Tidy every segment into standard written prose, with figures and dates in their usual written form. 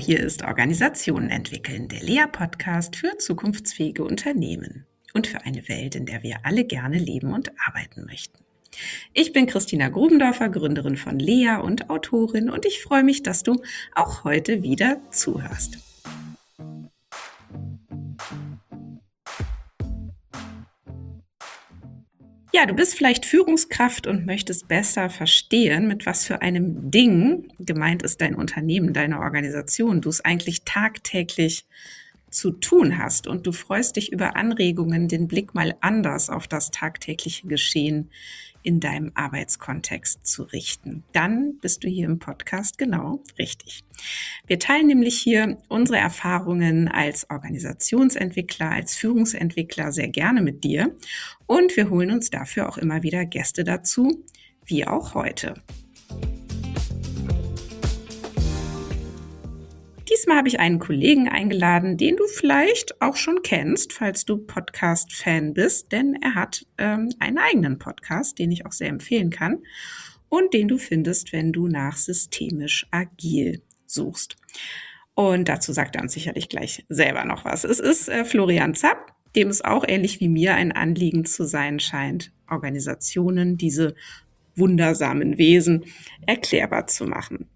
hier ist Organisationen entwickeln, der Lea-Podcast für zukunftsfähige Unternehmen und für eine Welt, in der wir alle gerne leben und arbeiten möchten. Ich bin Christina Grubendorfer, Gründerin von Lea und Autorin, und ich freue mich, dass du auch heute wieder zuhörst. Ja, du bist vielleicht Führungskraft und möchtest besser verstehen, mit was für einem Ding, gemeint ist dein Unternehmen, deine Organisation, du es eigentlich tagtäglich zu tun hast, und du freust dich über Anregungen, den Blick mal anders auf das tagtägliche Geschehen in deinem Arbeitskontext zu richten. Dann bist du hier im Podcast genau richtig. Wir teilen nämlich hier unsere Erfahrungen als Organisationsentwickler, als Führungsentwickler sehr gerne mit dir, und wir holen uns dafür auch immer wieder Gäste dazu, wie auch heute. Diesmal habe ich einen Kollegen eingeladen, den du vielleicht auch schon kennst, falls du Podcast-Fan bist, denn er hat einen eigenen Podcast, den ich auch sehr empfehlen kann und den du findest, wenn du nach systemisch agil suchst. Und dazu sagt er uns sicherlich gleich selber noch was. Es ist Florian Zapp, dem es auch ähnlich wie mir ein Anliegen zu sein scheint, Organisationen, diese wundersamen Wesen, erklärbar zu machen.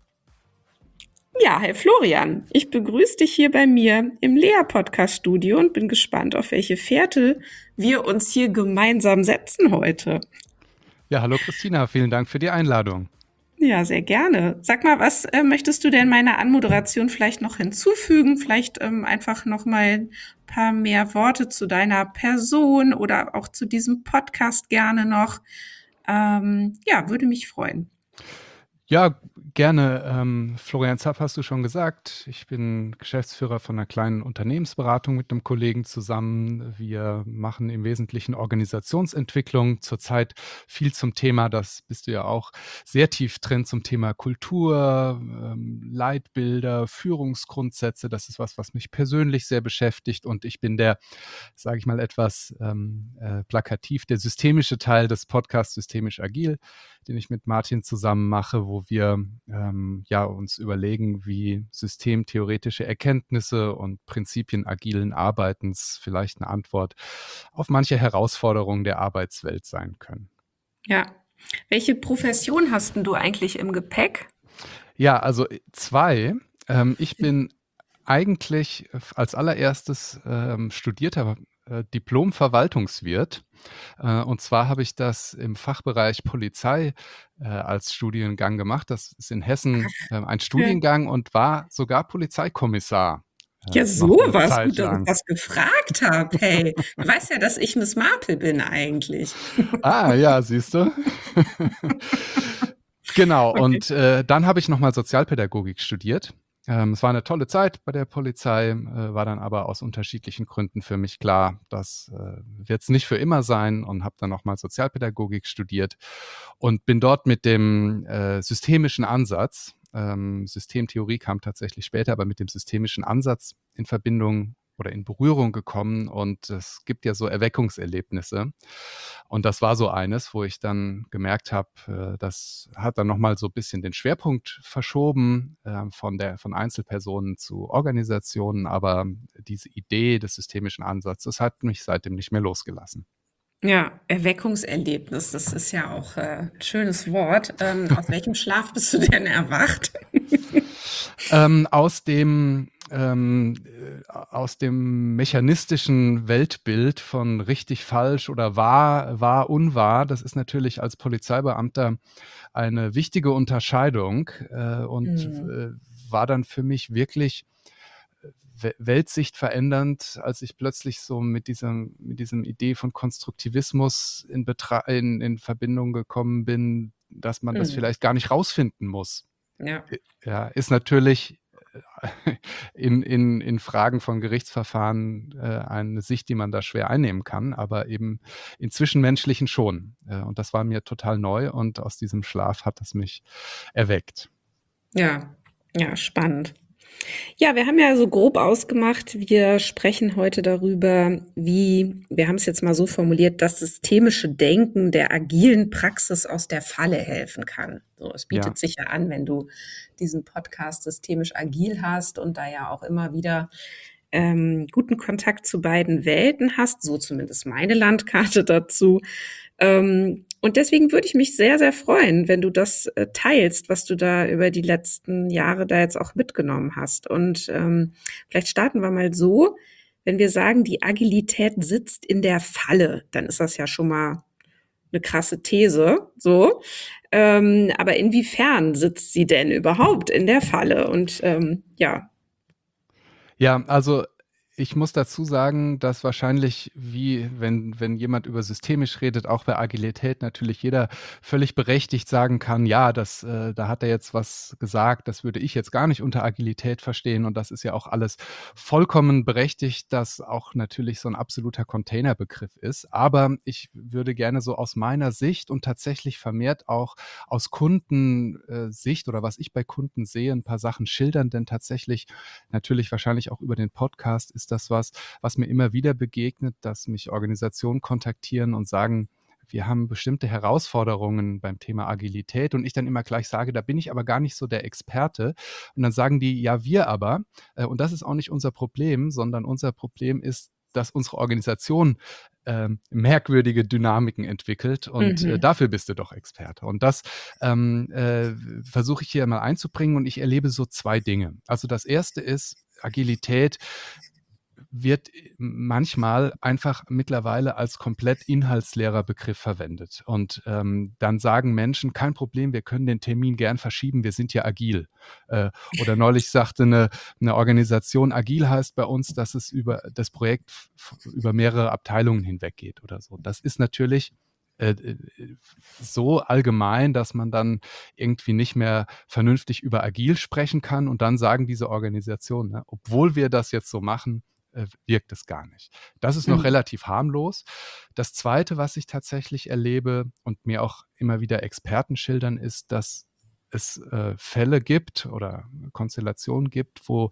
Ja, hi Florian, ich begrüße dich hier bei mir im Lea-Podcast-Studio und bin gespannt, auf welche Fährte wir uns hier gemeinsam setzen heute. Ja, hallo Christina, vielen Dank für die Einladung. Ja, sehr gerne. Sag mal, was möchtest du denn meiner Anmoderation vielleicht noch hinzufügen? Vielleicht einfach noch mal ein paar mehr Worte zu deiner Person oder auch zu diesem Podcast gerne noch. Ja, würde mich freuen. Ja, gerne. Florian Zapp hast du schon gesagt. Ich bin Geschäftsführer von einer kleinen Unternehmensberatung mit einem Kollegen zusammen. Wir machen im Wesentlichen Organisationsentwicklung, zurzeit viel zum Thema, das bist du ja auch sehr tief drin, zum Thema Kultur, Leitbilder, Führungsgrundsätze. Das ist was mich persönlich sehr beschäftigt, und ich bin der, sage ich mal etwas plakativ, der systemische Teil des Podcasts Systemisch Agil, den ich mit Martin zusammen mache, wo wir uns überlegen, wie systemtheoretische Erkenntnisse und Prinzipien agilen Arbeitens vielleicht eine Antwort auf manche Herausforderungen der Arbeitswelt sein können. Ja. Welche Profession hast denn du eigentlich im Gepäck? Ja, also 2. Ich bin eigentlich als allererstes studierter Diplom-Verwaltungswirt. Und zwar habe ich das im Fachbereich Polizei als Studiengang gemacht. Das ist in Hessen ein Studiengang und war sogar Polizeikommissar. Ja, Noch eine sowas. Zeit Gut, dass ich lang. das gefragt habe. Hey, du weißt ja, dass ich Miss Marple bin eigentlich. Ah, ja, siehst du. Genau, Okay. und dann habe ich nochmal Sozialpädagogik studiert. Es war eine tolle Zeit bei der Polizei, war dann aber aus unterschiedlichen Gründen für mich klar, das wird es nicht für immer sein, und habe dann nochmal Sozialpädagogik studiert und bin dort mit dem systemischen Ansatz, Systemtheorie kam tatsächlich später, aber mit dem systemischen Ansatz in Verbindung oder in Berührung gekommen, und es gibt ja so Erweckungserlebnisse. Und das war so eines, wo ich dann gemerkt habe, das hat dann nochmal so ein bisschen den Schwerpunkt verschoben, von Einzelpersonen zu Organisationen, aber diese Idee des systemischen Ansatzes hat mich seitdem nicht mehr losgelassen. Ja, Erweckungserlebnis, das ist ja auch ein schönes Wort. Aus welchem Schlaf bist du denn erwacht? Aus dem mechanistischen Weltbild von richtig, falsch oder wahr, unwahr, das ist natürlich als Polizeibeamter eine wichtige Unterscheidung, und war dann für mich wirklich Weltsicht verändernd, als ich plötzlich so mit diesem Idee von Konstruktivismus in Verbindung gekommen bin, dass man das vielleicht gar nicht rausfinden muss. Ja. Ja, ist natürlich in Fragen von Gerichtsverfahren eine Sicht, die man da schwer einnehmen kann, aber eben in Zwischenmenschlichen schon. Und das war mir total neu, und aus diesem Schlaf hat es mich erweckt. Ja, ja, spannend. Ja, wir haben ja so grob ausgemacht, wir sprechen heute darüber, wir haben es jetzt mal so formuliert, das systemische Denken der agilen Praxis aus der Falle helfen kann. So, es Ja. bietet sich ja an, wenn du diesen Podcast systemisch agil hast und da ja auch immer wieder guten Kontakt zu beiden Welten hast, so zumindest meine Landkarte dazu. Und deswegen würde ich mich sehr, sehr freuen, wenn du das teilst, was du da über die letzten Jahre da jetzt auch mitgenommen hast. Und vielleicht starten wir mal so, wenn wir sagen, die Agilität sitzt in der Falle, dann ist das ja schon mal eine krasse These, so. Aber inwiefern sitzt sie denn überhaupt in der Falle? Und ja. Ja, also ich muss dazu sagen, dass wahrscheinlich wie wenn jemand über systemisch redet, auch bei Agilität natürlich jeder völlig berechtigt sagen kann: „Ja, da hat er jetzt was gesagt, das würde ich jetzt gar nicht unter Agilität verstehen." Und das ist ja auch alles vollkommen berechtigt, dass auch natürlich so ein absoluter Containerbegriff ist. Aber ich würde gerne so aus meiner Sicht und tatsächlich vermehrt auch aus Sicht oder was ich bei Kunden sehe, ein paar Sachen schildern, denn tatsächlich natürlich wahrscheinlich auch über den Podcast ist das was mir immer wieder begegnet, dass mich Organisationen kontaktieren und sagen: „Wir haben bestimmte Herausforderungen beim Thema Agilität." Und ich dann immer gleich sage: „Da bin ich aber gar nicht so der Experte." Und dann sagen die: „Ja, wir aber." Und das ist auch nicht unser Problem, sondern unser Problem ist, dass unsere Organisation merkwürdige Dynamiken entwickelt und Mhm. dafür bist du doch Experte. Und das versuche ich hier mal einzubringen und ich erlebe so zwei Dinge. Also das erste ist, Agilität wird manchmal einfach mittlerweile als komplett inhaltsleerer Begriff verwendet. Und dann sagen Menschen, kein Problem, wir können den Termin gern verschieben, wir sind ja agil. Oder neulich sagte eine Organisation, agil heißt bei uns, dass es über das Projekt über mehrere Abteilungen hinweg geht oder so. Das ist natürlich so allgemein, dass man dann irgendwie nicht mehr vernünftig über agil sprechen kann. Und dann sagen diese Organisationen, ne, obwohl wir das jetzt so machen, wirkt es gar nicht. Das ist noch Mhm. relativ harmlos. Das Zweite, was ich tatsächlich erlebe und mir auch immer wieder Experten schildern, ist, dass es Fälle gibt oder Konstellationen gibt, wo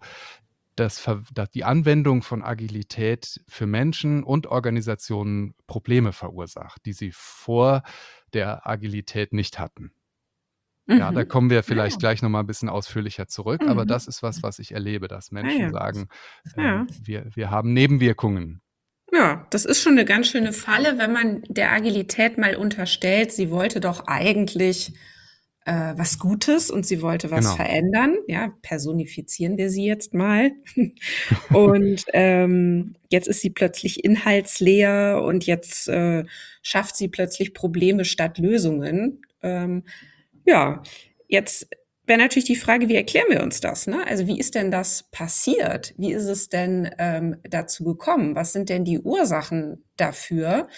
die Anwendung von Agilität für Menschen und Organisationen Probleme verursacht, die sie vor der Agilität nicht hatten. Ja, da Mhm. kommen wir Ja, vielleicht ja. gleich noch mal 'n bisschen ausführlicher zurück, aber Mhm. das ist was ich erlebe, dass Ah Menschen ja. sagen, Ja. wir haben Nebenwirkungen. Ja, das ist schon eine ganz schöne Falle, wenn man der Agilität mal unterstellt, sie wollte doch eigentlich was Gutes und sie wollte was Genau. verändern. Ja, personifizieren wir sie jetzt mal. Und jetzt ist sie plötzlich inhaltsleer und jetzt schafft sie plötzlich Probleme statt Lösungen. Ja, jetzt wäre natürlich die Frage, wie erklären wir uns das? Ne? Also wie ist denn das passiert? Wie ist es denn dazu gekommen? Was sind denn die Ursachen dafür,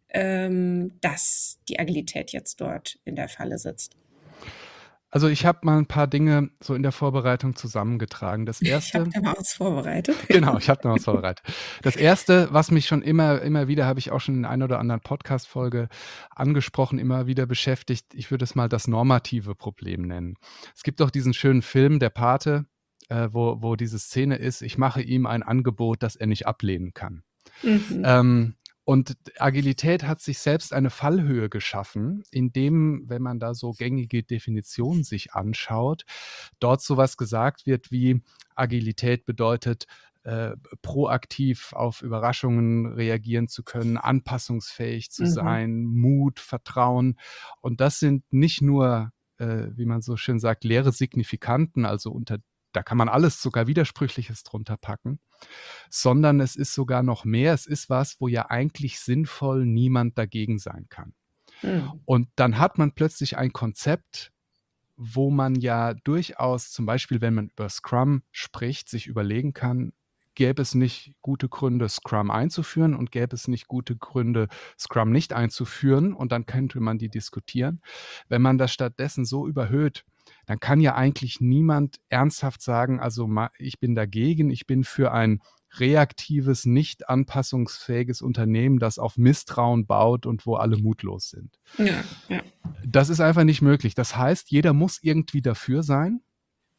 dass die Agilität jetzt dort in der Falle sitzt? Also, ich habe mal 'n paar Dinge so in der Vorbereitung zusammengetragen. Das Ich habe erste da mal was vorbereitet. genau, ich habe da was vorbereitet. Das erste, was mich schon immer wieder habe ich auch schon in einer oder anderen Podcast-Folge angesprochen, immer wieder beschäftigt, ich würde es mal das normative Problem nennen. Es gibt doch diesen schönen Film, Der Pate, wo diese Szene ist: „Ich mache ihm ein Angebot, das er nicht ablehnen kann." Mhm. Ähm, und Agilität hat sich selbst eine Fallhöhe geschaffen, indem, wenn man da so gängige Definitionen sich anschaut, dort so was gesagt wird wie: Agilität bedeutet, proaktiv auf Überraschungen reagieren zu können, anpassungsfähig zu Mhm. sein, Mut, Vertrauen. Und das sind nicht nur, wie man so schön sagt, leere Signifikanten, also da kann man alles, sogar Widersprüchliches drunter packen, sondern es ist sogar noch mehr. Es ist was, wo ja eigentlich sinnvoll niemand dagegen sein kann. Mhm. Und dann hat man plötzlich ein Konzept, wo man ja durchaus, zum Beispiel, wenn man über Scrum spricht, sich überlegen kann, gäbe es nicht gute Gründe, Scrum einzuführen und gäbe es nicht gute Gründe, Scrum nicht einzuführen, und dann könnte man die diskutieren. Wenn man das stattdessen so überhöht, dann kann ja eigentlich niemand ernsthaft sagen, also ich bin dagegen, ich bin für ein reaktives, nicht anpassungsfähiges Unternehmen, das auf Misstrauen baut und wo alle mutlos sind. Ja, ja. Das ist einfach nicht möglich. Das heißt, jeder muss irgendwie dafür sein.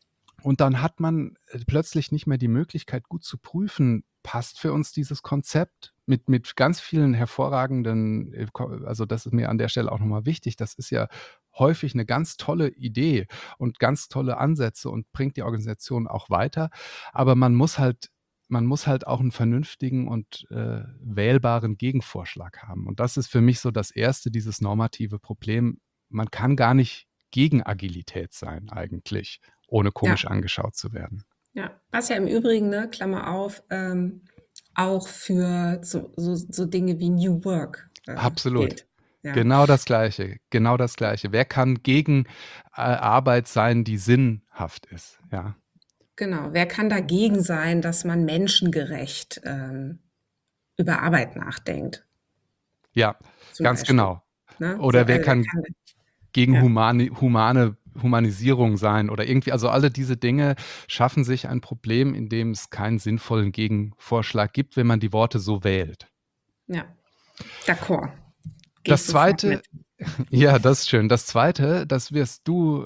Und dann hat man plötzlich nicht mehr die Möglichkeit, gut zu prüfen, passt für uns dieses Konzept mit ganz vielen hervorragenden, also das ist mir an der Stelle auch nochmal wichtig, das ist ja häufig eine ganz tolle Idee und ganz tolle Ansätze und bringt die Organisation auch weiter. Aber man muss halt auch einen vernünftigen und wählbaren Gegenvorschlag haben. Und das ist für mich so das erste, dieses normative Problem. Man kann gar nicht gegen Agilität sein eigentlich, ohne Ja, komisch angeschaut zu werden. ja. Was ja im Übrigen, ne, Klammer auf, auch für so Dinge wie New Work Absolut. gilt. Ja, Genau das Gleiche, genau das Gleiche. Wer kann gegen Arbeit sein, die sinnhaft ist? Ja, genau. Wer kann dagegen sein, dass man menschengerecht über Arbeit nachdenkt, ja, zum ganz Beispiel? genau. Ne? So, Oder wer wer kann kann, gegen ja, Humanisierung sein oder irgendwie, also alle diese Dinge schaffen sich ein Problem, in dem es keinen sinnvollen Gegenvorschlag gibt, wenn man die Worte so wählt. ja, d'accord. Gehe ich Das sofort zweite, mit. ja, das ist schön. Das zweite, das wirst du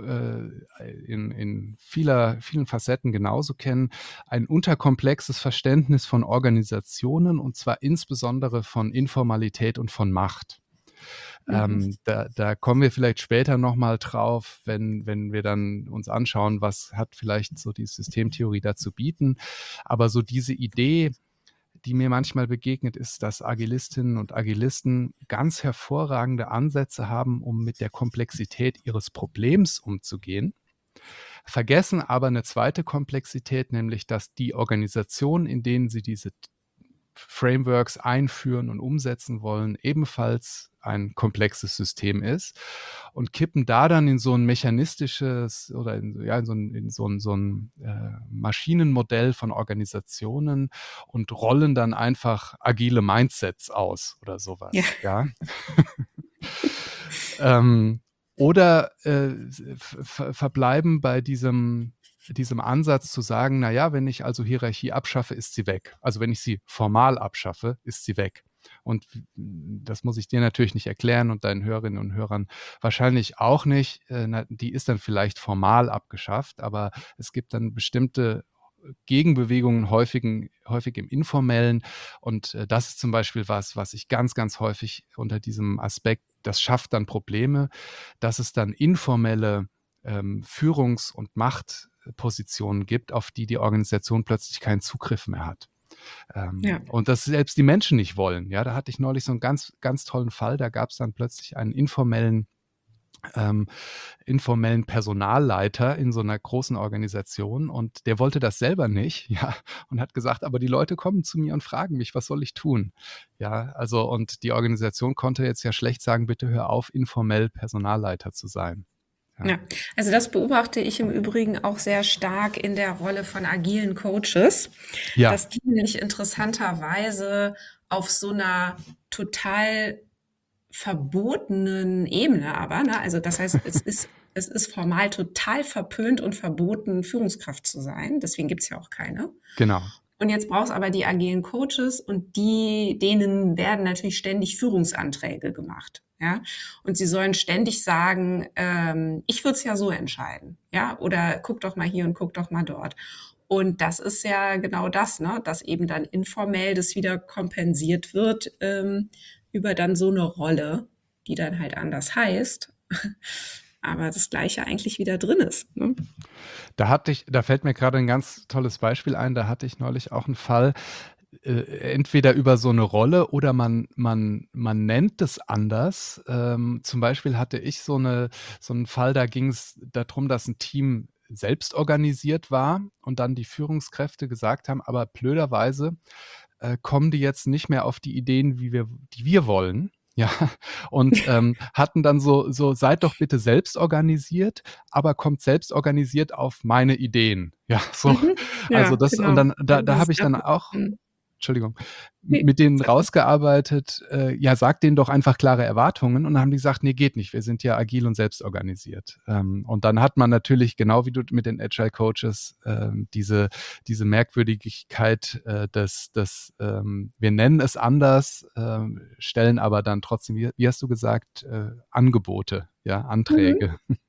in vielen Facetten genauso kennen, ein unterkomplexes Verständnis von Organisationen und zwar insbesondere von Informalität und von Macht. Mhm. Da kommen wir vielleicht später nochmal drauf, wenn wir dann uns anschauen, was hat vielleicht so die Systemtheorie dazu bieten. Aber so diese Idee, die mir manchmal begegnet, ist, dass Agilistinnen und Agilisten ganz hervorragende Ansätze haben, um mit der Komplexität ihres Problems umzugehen, vergessen aber eine zweite Komplexität, nämlich dass die Organisationen, in denen sie diese Frameworks einführen und umsetzen wollen, ebenfalls ein komplexes System ist und kippen da dann in so ein mechanistisches oder in so ein Maschinenmodell von Organisationen und rollen dann einfach agile Mindsets aus oder Ja, sowas, ja. ähm, oder verbleiben bei diesem Ansatz zu sagen, naja, wenn ich also Hierarchie abschaffe, ist sie weg. Also wenn ich sie formal abschaffe, ist sie weg. Und das muss ich dir natürlich nicht erklären und deinen Hörerinnen und Hörern wahrscheinlich auch nicht. Die ist dann vielleicht formal abgeschafft, aber es gibt dann bestimmte Gegenbewegungen häufig im Informellen. Und das ist zum Beispiel was ich ganz, ganz häufig unter diesem Aspekt, das schafft dann Probleme, dass es dann informelle Führungs- und Machtpositionen gibt, auf die die Organisation plötzlich keinen Zugriff mehr hat. ja, Und das selbst die Menschen nicht wollen. Ja, da hatte ich neulich so einen ganz, ganz tollen Fall. Da gab es dann plötzlich einen ähm, informellen Personalleiter in so einer großen Organisation und der wollte das selber nicht, ja, und hat gesagt, aber die Leute kommen zu mir und fragen mich, was soll ich tun? Ja, also und die Organisation konnte jetzt ja schlecht sagen, bitte hör auf, informell Personalleiter zu sein. Ja, ja. Also das beobachte ich im Übrigen auch sehr stark in der Rolle von agilen Coaches, ja, dass die nämlich interessanterweise auf so einer total verbotenen Ebene aber, ne? Also das heißt, es ist formal total verpönt und verboten, Führungskraft zu sein. Deswegen gibt's ja auch keine. genau. Und jetzt brauchst aber die agilen Coaches und denen werden natürlich ständig Führungsanträge gemacht. Ja, und sie sollen ständig sagen, ich würde es ja so entscheiden, ja, oder guck doch mal hier und guck doch mal dort. Und das ist ja genau das, ne, dass eben dann informell das wieder kompensiert wird über dann so eine Rolle, die dann halt anders heißt, aber das Gleiche eigentlich wieder drin ist. Ne? Da fällt mir gerade ein ganz tolles Beispiel ein, da hatte ich neulich auch einen Fall, entweder über so eine Rolle oder man nennt es anders. Zum Beispiel hatte ich so einen Fall, da ging es darum, dass ein Team selbst organisiert war und dann die Führungskräfte gesagt haben, aber blöderweise kommen die jetzt nicht mehr auf die Ideen, die wir wollen. Ja, und hatten dann so, seid doch bitte selbst organisiert, aber kommt selbst organisiert auf meine Ideen. Ja, so. Mhm. Also Ja, das, und genau. dann, Also da dieses habe ich dann auch, Entschuldigung, Ne, mit denen sag ruhig. rausgearbeitet, ja, sagt denen doch einfach klare Erwartungen. Und dann haben die gesagt, nee, geht nicht, wir sind ja agil und selbst organisiert. Und dann hat man natürlich, genau wie du mit den Agile Coaches, diese Merkwürdigkeit wir nennen es anders, stellen aber dann trotzdem, wie hast du gesagt, Angebote, ja, Mhm. Anträge.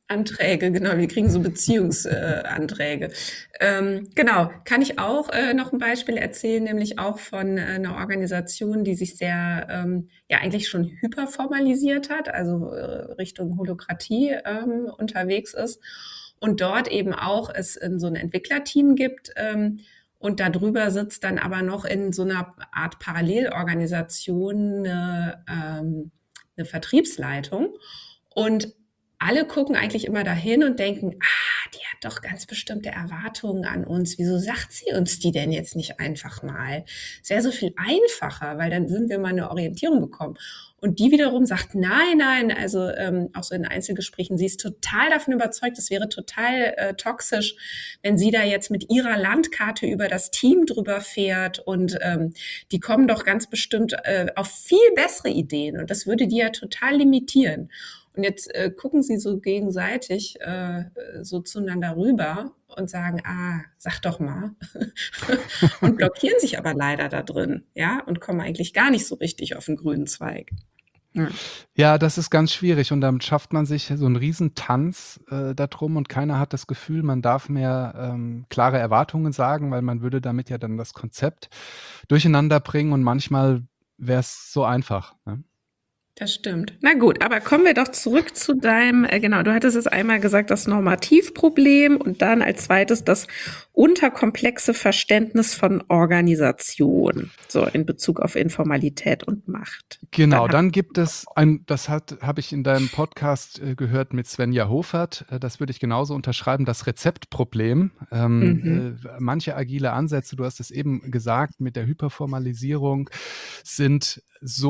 Anträge, genau, wir kriegen so Beziehungsanträge. Genau, kann ich auch noch ein Beispiel erzählen, nämlich auch von einer Organisation, die sich sehr, ja eigentlich schon hyperformalisiert hat, also Richtung Holokratie unterwegs ist und dort eben auch es in so ein Entwicklerteam gibt, und darüber sitzt dann aber noch in so einer Art Parallelorganisation eine Vertriebsleitung. Und alle gucken eigentlich immer dahin und denken, die hat doch ganz bestimmte Erwartungen an uns. Wieso sagt sie uns die denn jetzt nicht einfach mal? Es wäre so viel einfacher, weil dann würden wir mal eine Orientierung bekommen. Und die wiederum sagt, nein, nein, also auch so in Einzelgesprächen, sie ist total davon überzeugt, es wäre total toxisch, wenn sie da jetzt mit ihrer Landkarte über das Team drüber fährt und die kommen doch ganz bestimmt auf viel bessere Ideen und das würde die ja total limitieren. Und jetzt gucken sie so gegenseitig so zueinander rüber und sagen, sag doch mal. Und blockieren sich aber leider da drin, ja, und kommen eigentlich gar nicht so richtig auf den grünen Zweig. Ja. Ja, das ist ganz schwierig und dann schafft man sich so 'n Riesentanz, da drum und keiner hat das Gefühl, man darf mehr, klare Erwartungen sagen, weil man würde damit ja dann das Konzept durcheinander bringen und manchmal wär's so einfach, ne? Das stimmt. Na gut, aber kommen wir doch zurück zu deinem, genau, du hattest es einmal gesagt, das Normativproblem und dann als zweites das unterkomplexe Verständnis von Organisation, so in Bezug auf Informalität und Macht. Genau, Dann hat dann gibt es das habe ich in deinem Podcast, gehört mit Svenja Hofert, das würde ich genauso unterschreiben, das Rezeptproblem. mhm. Manche agile Ansätze, du hast es eben gesagt, mit der Hyperformalisierung sind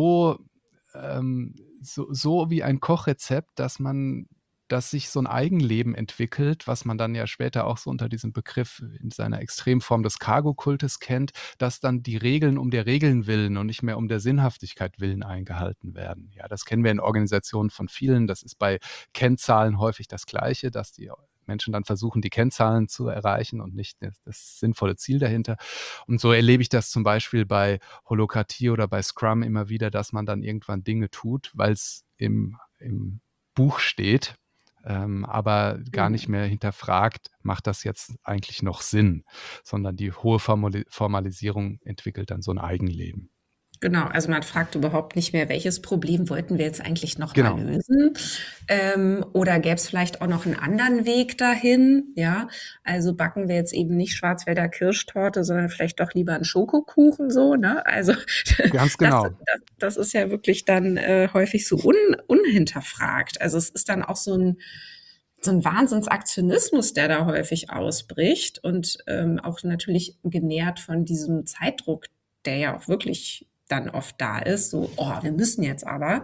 so wie ein Kochrezept, dass sich so ein Eigenleben entwickelt, was man dann ja später auch so unter diesem Begriff in seiner Extremform des Cargo-Kultes kennt, dass dann die Regeln um der Regeln willen und nicht mehr um der Sinnhaftigkeit willen eingehalten werden. Ja, das kennen wir in Organisationen von vielen. Das ist bei Kennzahlen häufig das Gleiche, dass die Menschen dann versuchen, die Kennzahlen zu erreichen und nicht das sinnvolle Ziel dahinter. Und so erlebe ich das zum Beispiel bei Holokratie oder bei Scrum immer wieder, dass man dann irgendwann Dinge tut, weil es im Buch steht, aber gar nicht Mhm. mehr hinterfragt, macht das jetzt eigentlich noch Sinn, sondern die hohe Formalisierung entwickelt dann so ein Eigenleben. Genau, also man fragt überhaupt nicht mehr, welches Problem wollten wir jetzt eigentlich noch mal Genau. lösen? Oder gäbe es vielleicht auch noch einen anderen Weg dahin? Ja, also backen wir jetzt eben nicht Schwarzwälder Kirschtorte, sondern vielleicht doch lieber einen Schokokuchen so, ne? Also Ganz das, genau. das ist ja wirklich dann häufig so unhinterfragt. Also es ist dann auch so ein Wahnsinnsaktionismus, der da häufig ausbricht und auch natürlich genährt von diesem Zeitdruck, der ja auch wirklich dann oft da ist, so, wir müssen jetzt aber.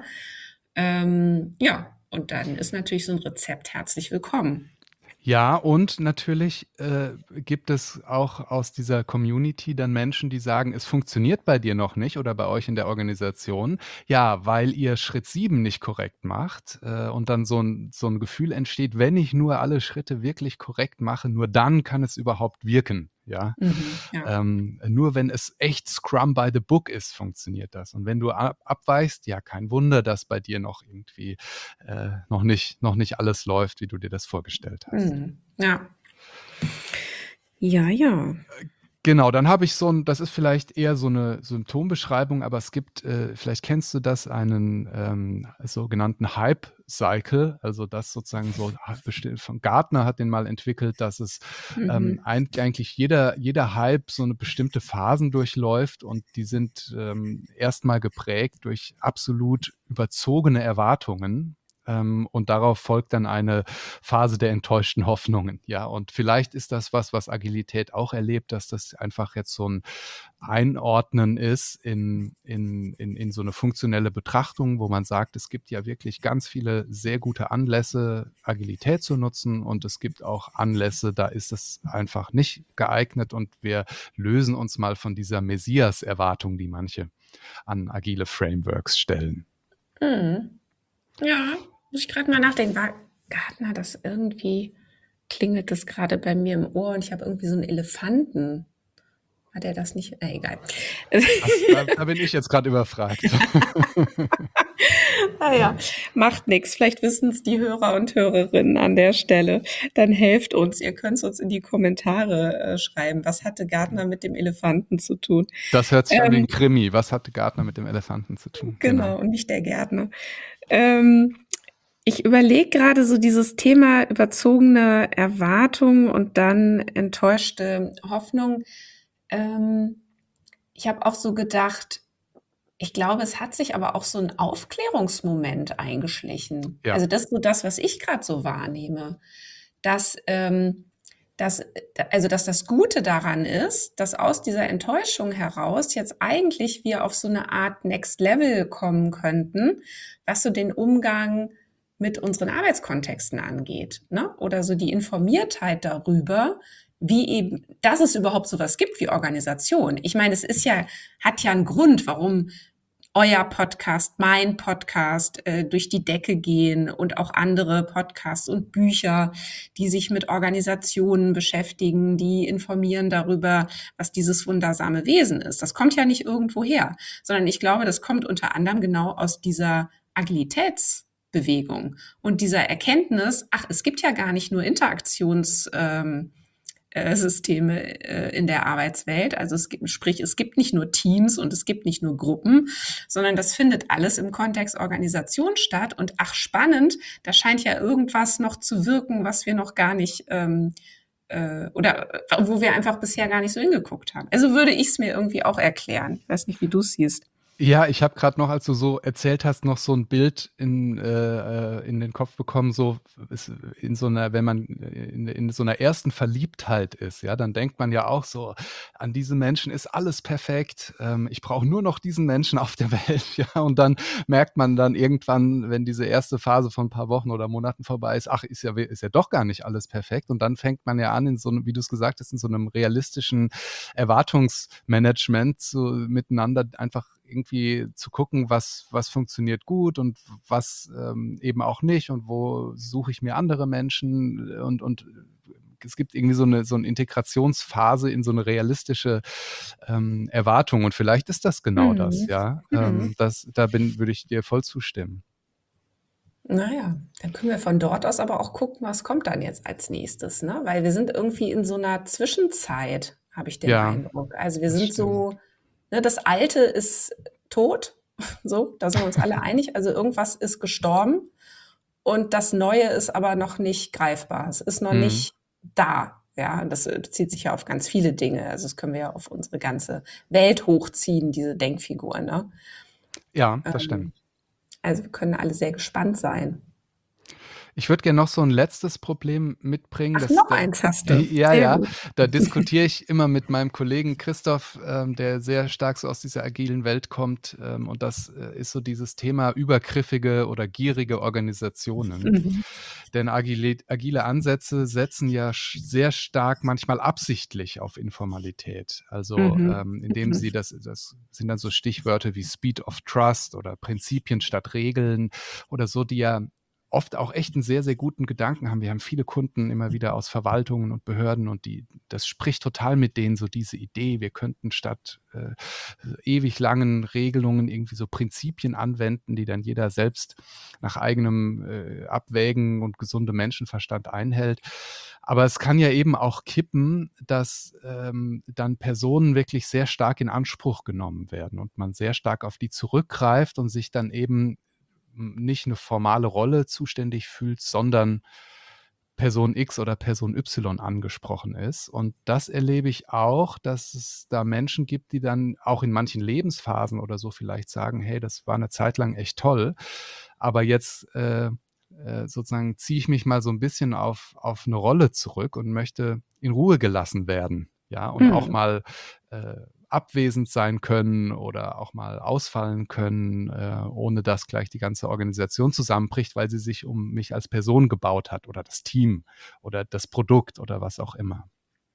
Ja, und dann ist natürlich so ein Rezept herzlich willkommen. Ja, und natürlich, gibt es auch aus dieser Community dann Menschen, die sagen: „Es funktioniert bei dir noch nicht oder bei euch in der Organisation. Ja, weil ihr Schritt 7 nicht korrekt macht.“ Und dann so ein Gefühl entsteht: „Wenn ich nur alle Schritte wirklich korrekt mache, nur dann kann es überhaupt wirken“, ja? Mhm, ja. Nur wenn es echt Scrum by the Book ist, funktioniert das. Und wenn du abweichst, ja, kein Wunder, dass bei dir noch irgendwie, noch nicht alles läuft, wie du dir das vorgestellt hast. Mhm, ja. Ja, ja. Genau, dann habe ich das ist vielleicht eher so 'ne Symptombeschreibung, aber es gibt, vielleicht kennst du das, einen, sogenannten Hype Cycle, also das sozusagen so von Gartner hat den mal entwickelt, dass es, Mhm. eigentlich jeder Hype so 'ne bestimmte Phasen durchläuft und die sind, erst mal geprägt durch absolut überzogene Erwartungen, und darauf folgt dann eine Phase der enttäuschten Hoffnungen, ja. Und vielleicht ist das was Agilität auch erlebt, dass das einfach jetzt so ein Einordnen ist in so eine funktionelle Betrachtung, wo man sagt, es gibt ja wirklich ganz viele sehr gute Anlässe, Agilität zu nutzen und es gibt auch Anlässe, da ist es einfach nicht geeignet und wir lösen uns mal von dieser Messias-Erwartung, die manche an agile Frameworks stellen. Mhm. Ja, muss ich gerade mal nachdenken. War Gartner das irgendwie, klingelt das gerade bei mir im Ohr und ich habe irgendwie so einen Elefanten Hat er das nicht? Egal. Da bin ich jetzt gerade überfragt. Naja, macht nichts. Vielleicht wissen es die Hörer und Hörerinnen an der Stelle. Dann helft uns. Ihr könnt es uns in die Kommentare schreiben. Was hatte Gardner mit dem Elefanten zu tun? Das hört sich an wie ein Krimi. Was hatte Gardner mit dem Elefanten zu tun? Genau, und nicht der Gärtner. Ich überlege gerade so dieses Thema überzogene Erwartung und dann enttäuschte Hoffnung. Ich habe auch so gedacht, ich glaube, es hat sich aber auch so ein Aufklärungsmoment eingeschlichen. Ja. Also das ist so das, was ich gerade so wahrnehme, dass, dass, dass das Gute daran ist, dass aus dieser Enttäuschung heraus jetzt eigentlich wir auf so eine Art Next Level kommen könnten, was so den Umgang mit unseren Arbeitskontexten angeht, ne? Oder so die Informiertheit darüber, wie eben, dass es überhaupt sowas gibt wie Organisation. Ich meine, hat ja einen Grund, warum euer Podcast, mein Podcast durch die Decke gehen und auch andere Podcasts und Bücher, die sich mit Organisationen beschäftigen, die informieren darüber, was dieses wundersame Wesen ist. Das kommt ja nicht irgendwo her, sondern ich glaube, das kommt unter anderem genau aus dieser Agilitätsbewegung und dieser Erkenntnis, ach, es gibt ja gar nicht nur Systeme in der Arbeitswelt. Also es gibt nicht nur Teams und es gibt nicht nur Gruppen, sondern das findet alles im Kontext Organisation statt. Und ach, spannend, da scheint ja irgendwas noch zu wirken, was wir noch gar nicht oder wo wir einfach bisher gar nicht so hingeguckt haben. Also würde ich es mir irgendwie auch erklären. Ich weiß nicht, wie du es siehst. Ja, ich habe gerade noch, als du so erzählt hast, noch so ein Bild in den Kopf bekommen, so in so einer, wenn man in so einer ersten Verliebtheit ist, ja, dann denkt man ja auch so, an diese Menschen ist alles perfekt, ich brauche nur noch diesen Menschen auf der Welt, ja, und dann merkt man dann irgendwann, wenn diese erste Phase von ein paar Wochen oder Monaten vorbei ist, ach, ist ja doch gar nicht alles perfekt, und dann fängt man ja an, in so einem, wie du es gesagt hast, in so einem realistischen Erwartungsmanagement miteinander einfach irgendwie zu gucken, was funktioniert gut und was eben auch nicht, und wo suche ich mir andere Menschen, und es gibt irgendwie so eine Integrationsphase in so eine realistische Erwartung, und vielleicht ist das genau das, ja. Würde ich dir voll zustimmen. Naja, dann können wir von dort aus aber auch gucken, was kommt dann jetzt als nächstes, ne? Weil wir sind irgendwie in so einer Zwischenzeit, habe ich den Ja, Eindruck. Also wir das sind stimmt. so, ne, das Alte ist tot, so, da sind wir uns alle einig. Also irgendwas ist gestorben und das Neue ist aber noch nicht greifbar. Es ist noch Mhm. nicht da. Ja, das bezieht sich ja auf ganz viele Dinge. Also das können wir ja auf unsere ganze Welt hochziehen, diese Denkfigur, ne? Ja, das stimmt. Also wir können alle sehr gespannt sein. Ich würde gerne noch so ein letztes Problem mitbringen. Ach, noch eins hast du. Sehr Ja, gut. da diskutiere ich immer mit meinem Kollegen Christoph, der sehr stark so aus dieser agilen Welt kommt. Und das ist so dieses Thema übergriffige oder gierige Organisationen. Mhm. Denn agile Ansätze setzen ja sehr stark, manchmal absichtlich, auf Informalität. Also indem Mhm. sie das sind dann so Stichwörter wie Speed of Trust oder Prinzipien statt Regeln oder so, die ja oft auch echt einen sehr, sehr guten Gedanken haben. Wir haben viele Kunden immer wieder aus Verwaltungen und Behörden, und das spricht total mit denen, so diese Idee, wir könnten statt ewig langen Regelungen irgendwie so Prinzipien anwenden, die dann jeder selbst nach eigenem Abwägen und gesundem Menschenverstand einhält. Aber es kann ja eben auch kippen, dass dann Personen wirklich sehr stark in Anspruch genommen werden und man sehr stark auf die zurückgreift und sich dann eben nicht eine formale Rolle zuständig fühlt, sondern Person X oder Person Y angesprochen ist. Und das erlebe ich auch, dass es da Menschen gibt, die dann auch in manchen Lebensphasen oder so vielleicht sagen, hey, das war eine Zeit lang echt toll, aber jetzt sozusagen ziehe ich mich mal so ein bisschen auf eine Rolle zurück und möchte in Ruhe gelassen werden, ja, und auch Mhm. mal abwesend sein können oder auch mal ausfallen können, ohne dass gleich die ganze Organisation zusammenbricht, weil sie sich um mich als Person gebaut hat oder das Team oder das Produkt oder was auch immer.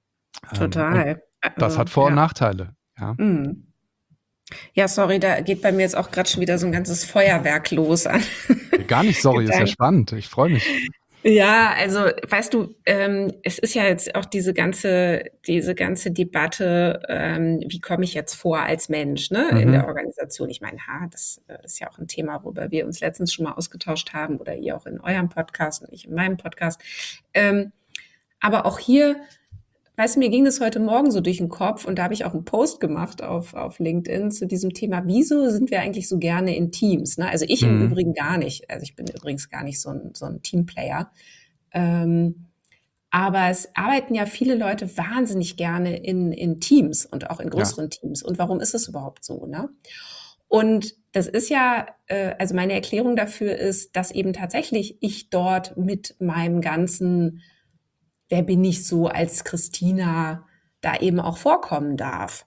Und Total. das hat Also, Vor- und ja. Nachteile, ja. Mhm. Ja, sorry, da geht bei mir jetzt auch gerade schon wieder so ein ganzes Feuerwerk los an Gar nicht, sorry, ist ja Gedanken. spannend. Ich freue mich. Ja, also weißt du, es ist ja jetzt auch diese ganze Debatte, wie komme ich jetzt vor als Mensch, ne, in der Mhm. Organisation. Ich meine, das ist ja auch ein Thema, worüber wir uns letztens schon mal ausgetauscht haben oder ihr auch in eurem Podcast und ich in meinem Podcast. Ähm, aber auch hier, weißt du, mir ging das heute Morgen so durch den Kopf und da habe ich auch einen Post gemacht auf LinkedIn zu diesem Thema, wieso sind wir eigentlich so gerne in Teams? Ne? Also ich im Mhm. Übrigen gar nicht. Also ich bin übrigens gar nicht so ein Teamplayer. Ähm, aber es arbeiten ja viele Leute wahnsinnig gerne in Teams und auch in Ja. größeren Teams. Und warum ist es überhaupt so, ne? Und das ist ja, also meine Erklärung dafür ist, dass eben tatsächlich ich dort mit meinem ganzen, wer bin ich so als Christina, da eben auch vorkommen darf.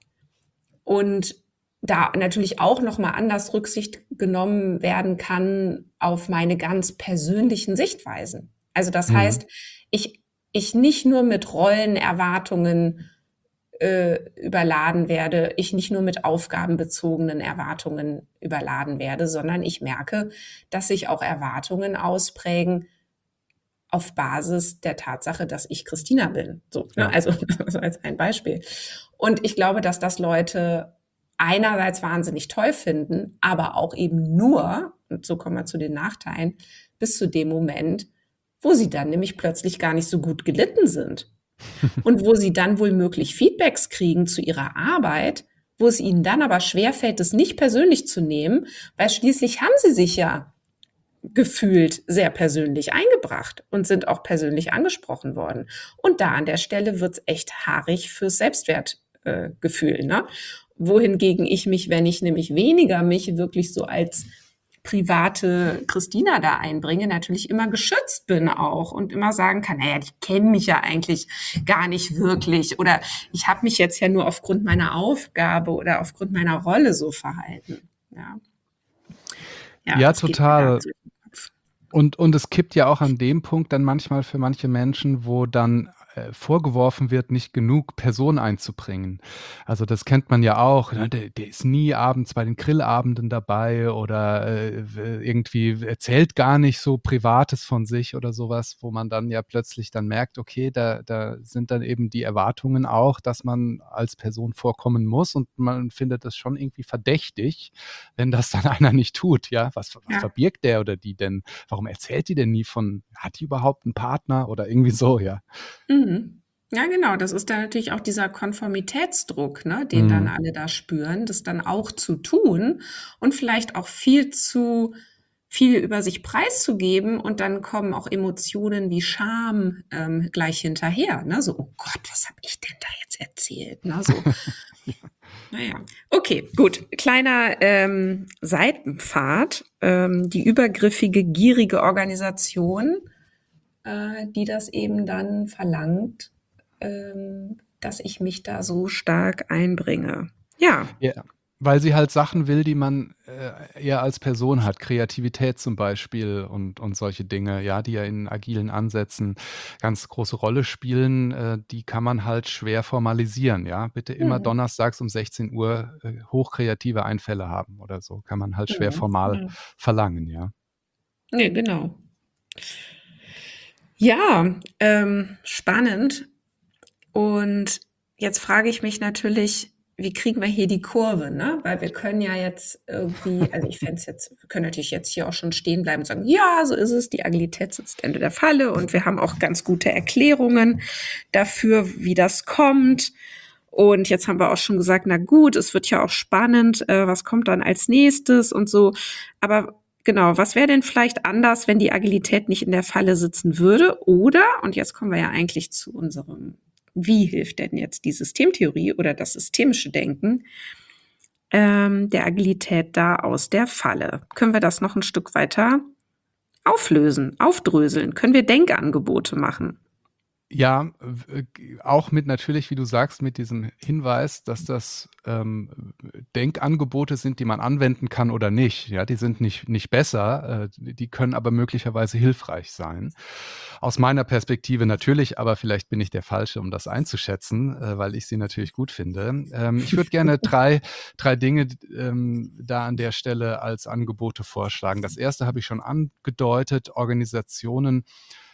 Und da natürlich auch noch mal anders Rücksicht genommen werden kann auf meine ganz persönlichen Sichtweisen. Also das Mhm. heißt, ich, ich nicht nur mit Rollenerwartungen überladen werde, ich nicht nur mit aufgabenbezogenen Erwartungen überladen werde, sondern ich merke, dass sich auch Erwartungen ausprägen auf Basis der Tatsache, dass ich Christina bin. So, ne? Ja. Also als ein Beispiel. Und ich glaube, dass das Leute einerseits wahnsinnig toll finden, aber auch eben nur, und so kommen wir zu den Nachteilen, bis zu dem Moment, wo sie dann nämlich plötzlich gar nicht so gut gelitten sind. Und wo sie dann wohl möglich Feedbacks kriegen zu ihrer Arbeit, wo es ihnen dann aber schwerfällt, es nicht persönlich zu nehmen, weil schließlich haben sie sich ja gefühlt sehr persönlich eingebracht und sind auch persönlich angesprochen worden. Und da an der Stelle wird's echt haarig fürs Selbstwertgefühl, ne? Wohingegen ich mich, wenn ich nämlich weniger mich wirklich so als private Christina da einbringe, natürlich immer geschützt bin auch und immer sagen kann, naja, die kennen mich ja eigentlich gar nicht wirklich oder ich habe mich jetzt ja nur aufgrund meiner Aufgabe oder aufgrund meiner Rolle so verhalten. Ja, ja, Ja, das geht mir da total. so im Kopf. Und es kippt ja auch an dem Punkt dann manchmal für manche Menschen, wo dann, vorgeworfen wird, nicht genug Person einzubringen. Also, das kennt man ja auch, ne? Der ist nie abends bei den Grillabenden dabei oder, w irgendwie erzählt gar nicht so Privates von sich oder sowas, wo man dann ja plötzlich dann merkt, okay, da sind dann eben die Erwartungen auch, dass man als Person vorkommen muss und man findet das schon irgendwie verdächtig, wenn das dann einer nicht tut, ja? Was Ja. verbirgt der oder die denn? Warum erzählt die denn nie von, hat die überhaupt 'n Partner oder irgendwie so, ja? Mhm. Ja, genau. Das ist dann natürlich auch dieser Konformitätsdruck, ne, den dann Mhm. alle da spüren, das dann auch zu tun und vielleicht auch viel zu viel über sich preiszugeben und dann kommen auch Emotionen wie Scham, gleich hinterher, ne? So: „Oh Gott, was habe ich denn da jetzt erzählt?“, ne, so. Na ja. Okay, gut. Kleiner, Seitenpfad. Die übergriffige, gierige Organisation, die das eben dann verlangt, dass ich mich da so stark einbringe. Ja. Ja, weil sie halt Sachen will, die man, eher als Person hat. Kreativität zum Beispiel und solche Dinge, ja, die ja in agilen Ansätzen ganz große Rolle spielen, die kann man halt schwer formalisieren, ja. Bitte immer Mhm. donnerstags um 16 Uhr hochkreative Einfälle haben oder so, kann man halt schwer Mhm. formal Ja. verlangen, ja. Ne, genau. Ja, spannend. Und jetzt frage ich mich natürlich, wie kriegen wir hier die Kurve, ne? Weil wir können ja jetzt irgendwie, also ich fände es jetzt, wir können natürlich jetzt hier auch schon stehen bleiben und sagen, ja, so ist es, die Agilität sitzt Ende der Falle und wir haben auch ganz gute Erklärungen dafür, wie das kommt. Und jetzt haben wir auch schon gesagt, na gut, es wird ja auch spannend, was kommt dann als nächstes und so. Aber genau, was wäre denn vielleicht anders, wenn die Agilität nicht in der Falle sitzen würde? Oder, und jetzt kommen wir ja eigentlich zu unserem, wie hilft denn jetzt die Systemtheorie oder das systemische Denken der Agilität da aus der Falle? Können wir das noch ein Stück weiter auflösen, aufdröseln? Können wir Denkangebote machen? Ja, auch mit natürlich, wie du sagst, mit diesem Hinweis, dass das, Denkangebote sind, die man anwenden kann oder nicht. Ja, die sind nicht besser, die können aber möglicherweise hilfreich sein. Aus meiner Perspektive natürlich, aber vielleicht bin ich der Falsche, um das einzuschätzen, weil ich sie natürlich gut finde. Ich würde gerne drei Dinge, da an der Stelle als Angebote vorschlagen. Das erste habe ich schon angedeutet: Organisationen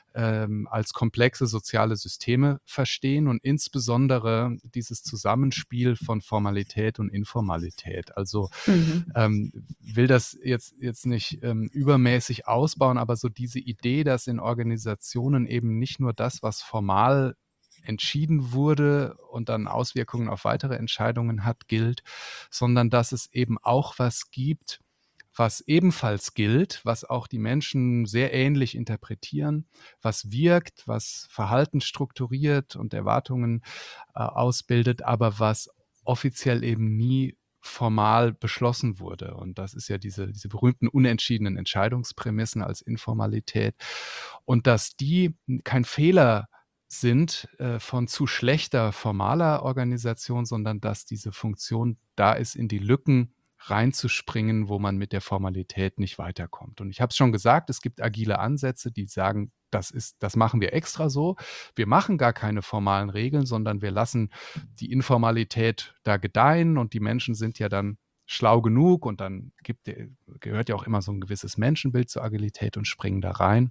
als komplexe soziale Systeme verstehen und insbesondere dieses Zusammenspiel von Formalität und Informalität. Also Mhm. will das jetzt nicht übermäßig ausbauen, aber so diese Idee, dass in Organisationen eben nicht nur das, was formal entschieden wurde und dann Auswirkungen auf weitere Entscheidungen hat, gilt, sondern dass es eben auch was gibt, was ebenfalls gilt, was auch die Menschen sehr ähnlich interpretieren, was wirkt, was Verhalten strukturiert und Erwartungen ausbildet, aber was offiziell eben nie formal beschlossen wurde. Und das ist ja diese berühmten unentschiedenen Entscheidungsprämissen als Informalität. Und dass die kein Fehler sind von zu schlechter formaler Organisation, sondern dass diese Funktion da ist, in die Lücken reinzuspringen, wo man mit der Formalität nicht weiterkommt. Und ich habe es schon gesagt, es gibt agile Ansätze, die sagen, das machen wir extra so. Wir machen gar keine formalen Regeln, sondern wir lassen die Informalität da gedeihen und die Menschen sind ja dann schlau genug und dann gehört ja auch immer so ein gewisses Menschenbild zur Agilität und springen da rein.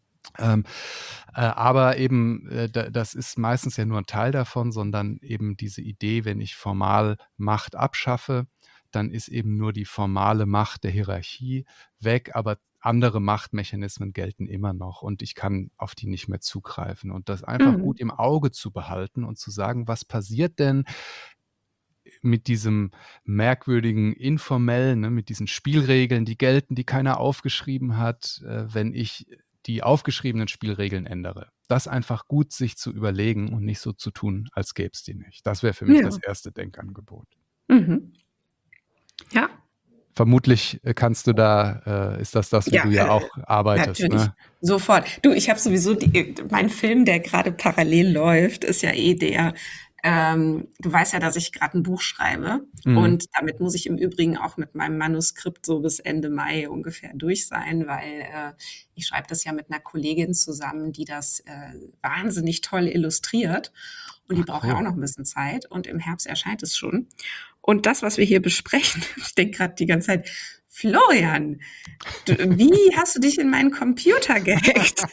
Aber eben, das ist meistens ja nur ein Teil davon, sondern eben diese Idee, wenn ich formal Macht abschaffe, dann ist eben nur die formale Macht der Hierarchie weg, aber andere Machtmechanismen gelten immer noch und ich kann auf die nicht mehr zugreifen. Und das einfach Mhm. gut im Auge zu behalten und zu sagen, was passiert denn mit diesem merkwürdigen informellen, ne, mit diesen Spielregeln, die gelten, die keiner aufgeschrieben hat, wenn ich die aufgeschriebenen Spielregeln ändere. Das einfach gut sich zu überlegen und nicht so zu tun, als gäbe es die nicht. Das wäre für mich das Ja. erste Denkangebot. Mhm. Ja. Vermutlich kannst du da, ist das, wie Ja, du ja auch arbeitest, natürlich. ne? Sofort. Du, ich habe sowieso mein Film, der gerade parallel läuft, ist ja eh der. Du weißt ja, dass ich gerade ein Buch schreibe. Mhm. Und damit muss ich im Übrigen auch mit meinem Manuskript so bis Ende Mai ungefähr durch sein, weil ich schreibe das ja mit einer Kollegin zusammen, die das wahnsinnig toll illustriert. Und die Ach braucht ja auch so. noch ein bisschen Zeit. Und im Herbst erscheint es schon. Und das, was wir hier besprechen, ich denke gerade die ganze Zeit, Florian, wie hast du dich in meinen Computer gehackt?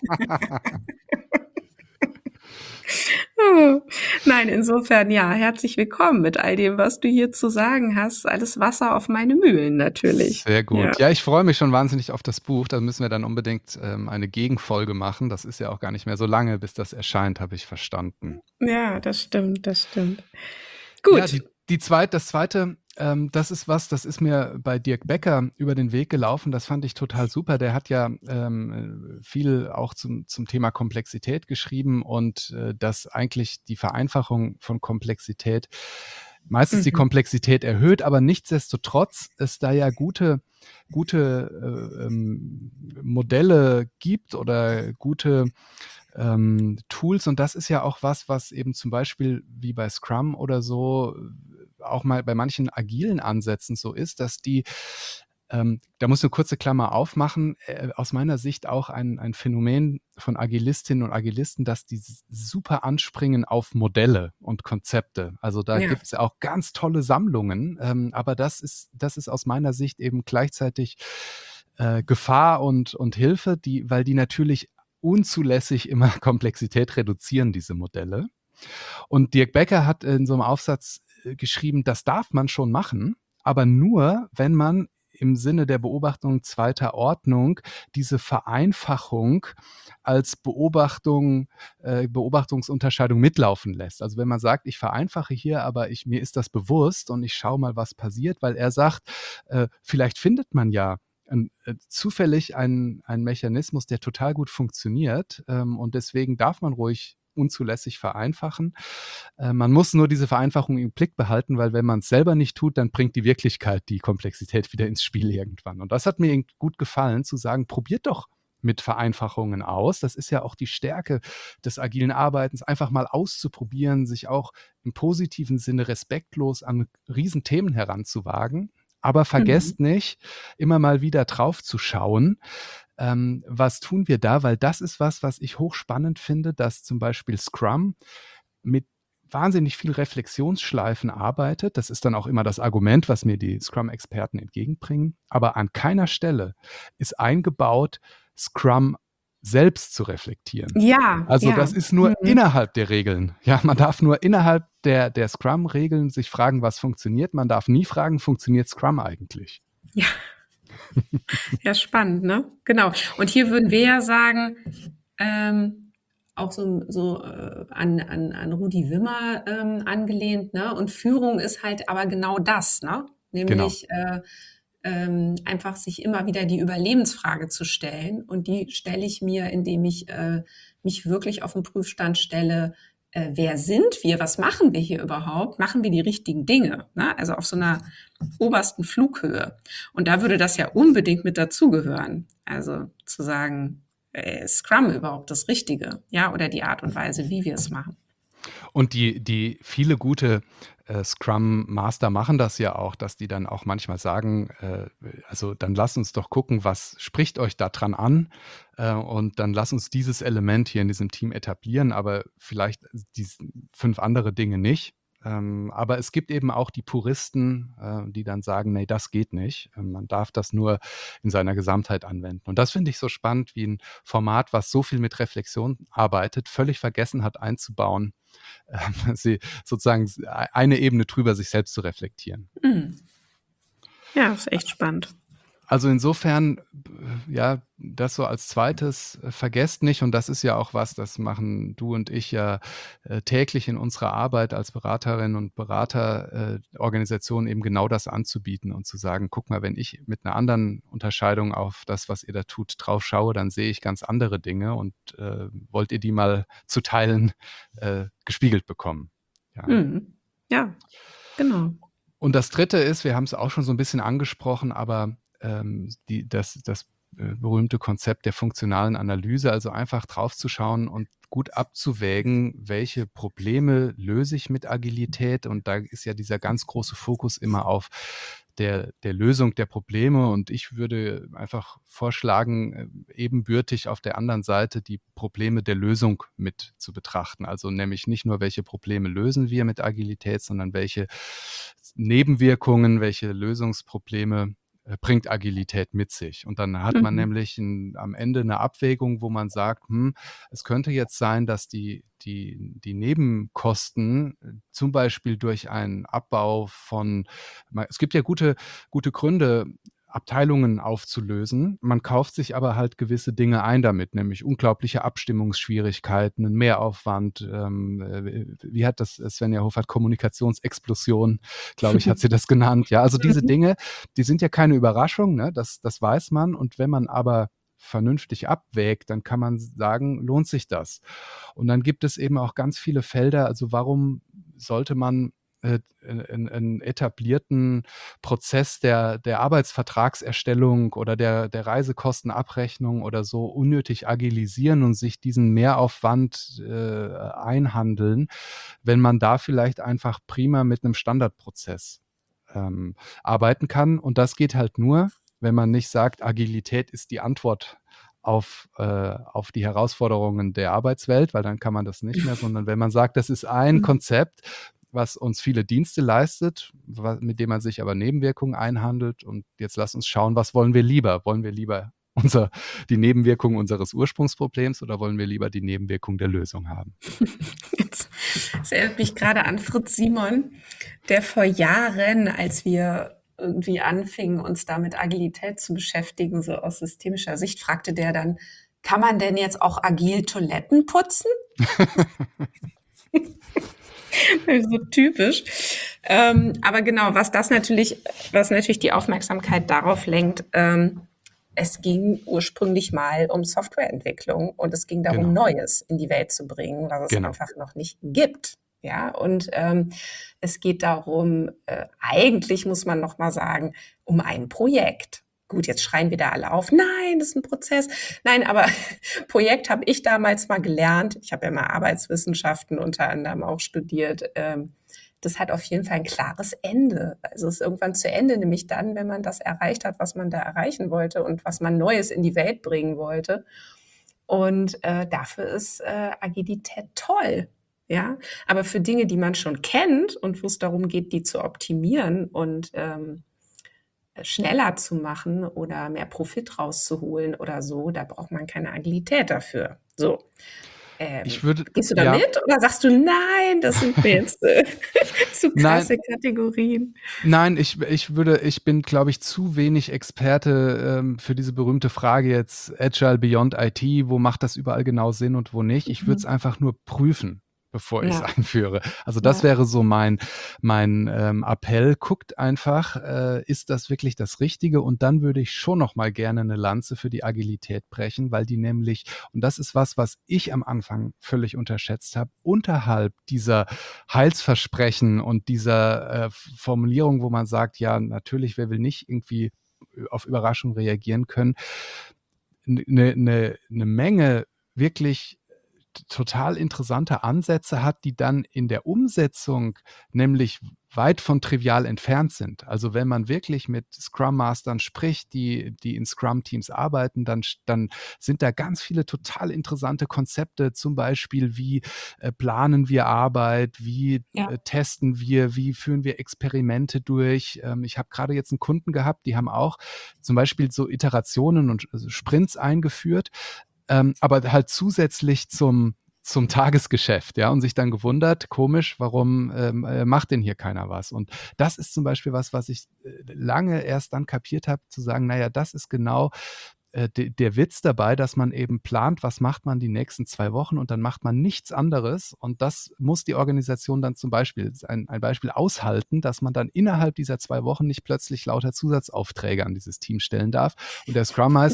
Nein, insofern ja, herzlich willkommen mit all dem, was du hier zu sagen hast. Alles Wasser auf meine Mühlen natürlich. Sehr Ja, gut. Ja, ich freue mich schon wahnsinnig auf das Buch. Da müssen wir dann unbedingt eine Gegenfolge machen. Das ist ja auch gar nicht mehr so lange, bis das erscheint, habe ich verstanden. ja, das stimmt, das stimmt. Ja, Gut. das zweite, das ist mir bei Dirk Becker über den Weg gelaufen. Das fand ich total super. Der hat ja viel auch zum Thema Komplexität geschrieben und dass eigentlich die Vereinfachung von Komplexität meistens die Mhm. Komplexität erhöht, aber nichtsdestotrotz es da ja gute Modelle gibt oder gute Tools. Und das ist ja auch was eben zum Beispiel wie bei Scrum oder so auch mal bei manchen agilen Ansätzen so ist, dass die, da muss eine kurze Klammer aufmachen, aus meiner Sicht auch ein Phänomen von Agilistinnen und Agilisten, dass die super anspringen auf Modelle und Konzepte. Also da Ja. gibt es auch ganz tolle Sammlungen, aber das ist aus meiner Sicht eben gleichzeitig Gefahr und Hilfe, weil die natürlich unzulässig immer Komplexität reduzieren, diese Modelle. Und Dirk Becker hat in so einem Aufsatz geschrieben, das darf man schon machen, aber nur, wenn man im Sinne der Beobachtung zweiter Ordnung diese Vereinfachung als Beobachtungsunterscheidung mitlaufen lässt. Also wenn man sagt, ich vereinfache hier, aber mir ist das bewusst und ich schaue mal, was passiert, weil er sagt, vielleicht findet man ja zufällig einen Mechanismus, der total gut funktioniert und deswegen darf man ruhig unzulässig vereinfachen. Man muss nur diese Vereinfachung im Blick behalten, weil wenn man es selber nicht tut, dann bringt die Wirklichkeit die Komplexität wieder ins Spiel irgendwann. Und das hat mir gut gefallen, zu sagen, probiert doch mit Vereinfachungen aus. Das ist ja auch die Stärke des agilen Arbeitens, einfach mal auszuprobieren, sich auch im positiven Sinne respektlos an Riesenthemen heranzuwagen. Aber Mhm. vergesst nicht, immer mal wieder drauf zu schauen, was tun wir da? Weil das ist was ich hochspannend finde, dass zum Beispiel Scrum mit wahnsinnig viel Reflexionsschleifen arbeitet. Das ist dann auch immer das Argument, was mir die Scrum-Experten entgegenbringen. Aber an keiner Stelle ist eingebaut, Scrum selbst zu reflektieren. Ja, Also ja. das ist nur Mhm. innerhalb der Regeln. Ja, man darf nur innerhalb der Scrum-Regeln sich fragen, was funktioniert. Man darf nie fragen, funktioniert Scrum eigentlich? Ja, ja, spannend, ne? Genau. Und hier würden wir ja sagen, auch an Rudi Wimmer angelehnt, ne? Und Führung ist halt aber genau das, ne? Genau. Nämlich einfach sich immer wieder die Überlebensfrage zu stellen. Und die stelle ich mir, indem ich mich wirklich auf den Prüfstand stelle, wer sind wir, was machen wir hier überhaupt, machen wir die richtigen Dinge, ne? Also auf so einer obersten Flughöhe. Und da würde das ja unbedingt mit dazugehören. Also zu sagen, ist Scrum überhaupt das Richtige? Ja, oder die Art und Weise, wie wir es machen. Und die viele gute Scrum Master machen das ja auch, dass die dann auch manchmal sagen, also dann lasst uns doch gucken, was spricht euch da dran an, und dann lass uns dieses Element hier in diesem Team etablieren, aber vielleicht die 5 andere Dinge nicht. Aber es gibt eben auch die Puristen, die dann sagen, nee, das geht nicht. Man darf das nur in seiner Gesamtheit anwenden. Und das finde ich so spannend, wie ein Format, was so viel mit Reflexion arbeitet, völlig vergessen hat einzubauen, sie sozusagen eine Ebene drüber sich selbst zu reflektieren. Mhm. Ja, ist echt spannend. Also insofern, ja, das so als Zweites, vergesst nicht, und das ist ja auch was, das machen du und ich ja täglich in unserer Arbeit als Beraterinnen und Berater, Organisationen eben genau das anzubieten und zu sagen, guck mal, wenn ich mit einer anderen Unterscheidung auf das, was ihr da tut, drauf schaue, dann sehe ich ganz andere Dinge, und wollt ihr die mal zu Teilen gespiegelt bekommen. Ja. Mhm. Ja, genau. Und das Dritte ist, wir haben es auch schon so ein bisschen angesprochen, aber das berühmte Konzept der funktionalen Analyse, also einfach draufzuschauen und gut abzuwägen, welche Probleme löse ich mit Agilität. Und da ist ja dieser ganz große Fokus immer auf der Lösung der Probleme. Und ich würde einfach vorschlagen, ebenbürtig auf der anderen Seite die Probleme der Lösung mit zu betrachten. Also nämlich nicht nur, welche Probleme lösen wir mit Agilität, sondern welche Nebenwirkungen, welche Lösungsprobleme bringt Agilität mit sich. Und dann hat man Mhm. nämlich am Ende eine Abwägung, wo man sagt, es könnte jetzt sein, dass die Nebenkosten zum Beispiel durch einen Abbau von, es gibt ja gute Gründe, Abteilungen aufzulösen. Man kauft sich aber halt gewisse Dinge ein damit, nämlich unglaubliche Abstimmungsschwierigkeiten, einen Mehraufwand. Wie hat das Svenja Hofert, Kommunikationsexplosion, glaube ich, hat sie das genannt. Ja, also diese Mhm. Dinge, die sind ja keine Überraschung, ne? Das weiß man. Und wenn man aber vernünftig abwägt, dann kann man sagen, lohnt sich das? Und dann gibt es eben auch ganz viele Felder. Also warum sollte man einen etablierten Prozess der Arbeitsvertragserstellung oder der Reisekostenabrechnung oder so unnötig agilisieren und sich diesen Mehraufwand einhandeln, wenn man da vielleicht einfach prima mit einem Standardprozess arbeiten kann. Und das geht halt nur, wenn man nicht sagt, Agilität ist die Antwort auf die Herausforderungen der Arbeitswelt, weil dann kann man das nicht mehr, sondern wenn man sagt, das ist ein Mhm. Konzept, was uns viele Dienste leistet, mit dem man sich aber Nebenwirkungen einhandelt. Und jetzt lass uns schauen, was wollen wir lieber? Wollen wir lieber die Nebenwirkungen unseres Ursprungsproblems oder wollen wir lieber die Nebenwirkung der Lösung haben? Jetzt, das erinnert mich gerade an Fritz Simon, der vor Jahren, als wir irgendwie anfingen, uns da mit Agilität zu beschäftigen, so aus systemischer Sicht, fragte der dann, kann man denn jetzt auch agil Toiletten putzen? So typisch. Aber genau, was natürlich die Aufmerksamkeit darauf lenkt, es ging ursprünglich mal um Softwareentwicklung und es ging darum, Genau, Neues in die Welt zu bringen, was es genau. einfach noch nicht gibt. Ja, und es geht darum, eigentlich muss man noch mal sagen, um ein Projekt. Gut, jetzt schreien wir da alle auf, nein, das ist ein Prozess. Nein, aber Projekt habe ich damals mal gelernt. Ich habe ja mal Arbeitswissenschaften unter anderem auch studiert. Das hat auf jeden Fall ein klares Ende. Also es ist irgendwann zu Ende, nämlich dann, wenn man das erreicht hat, was man da erreichen wollte und was man Neues in die Welt bringen wollte. Und dafür ist Agilität toll. Ja, aber für Dinge, die man schon kennt und wo es darum geht, die zu optimieren und schneller zu machen oder mehr Profit rauszuholen oder so, da braucht man keine Agilität dafür. So. Ich würde, Gehst du da ja, mit oder sagst du, nein, das sind mir jetzt zu nein, krasse Kategorien? nein, ich bin, glaube ich, zu wenig Experte für diese berühmte Frage jetzt Agile Beyond IT, wo macht das überall genau Sinn und wo nicht. Ich würde es Mhm. einfach nur prüfen, bevor ich es Ja, einführe. Also das ja, wäre so mein Appell. Guckt einfach, ist das wirklich das Richtige? Und dann würde ich schon noch mal gerne eine Lanze für die Agilität brechen, weil die nämlich, und das ist was ich am Anfang völlig unterschätzt habe, unterhalb dieser Heilsversprechen und dieser Formulierung, wo man sagt, ja, natürlich, wer will nicht irgendwie auf Überraschung reagieren können, eine Menge wirklich total interessante Ansätze hat, die dann in der Umsetzung nämlich weit von trivial entfernt sind. Also wenn man wirklich mit Scrum Mastern spricht, die in Scrum-Teams arbeiten, dann sind da ganz viele total interessante Konzepte, zum Beispiel wie planen wir Arbeit, wie ja, testen wir, wie führen wir Experimente durch. Ich habe gerade jetzt einen Kunden gehabt, die haben auch zum Beispiel so Iterationen und Sprints eingeführt, aber halt zusätzlich zum Tagesgeschäft, ja, und sich dann gewundert, komisch, warum macht denn hier keiner was? Und das ist zum Beispiel was ich lange erst dann kapiert habe, zu sagen, naja, das ist genau der Witz dabei, dass man eben plant, was macht man die nächsten 2 Wochen und dann macht man nichts anderes. Und das muss die Organisation dann zum Beispiel, ein Beispiel aushalten, dass man dann innerhalb dieser 2 Wochen nicht plötzlich lauter Zusatzaufträge an dieses Team stellen darf. Und der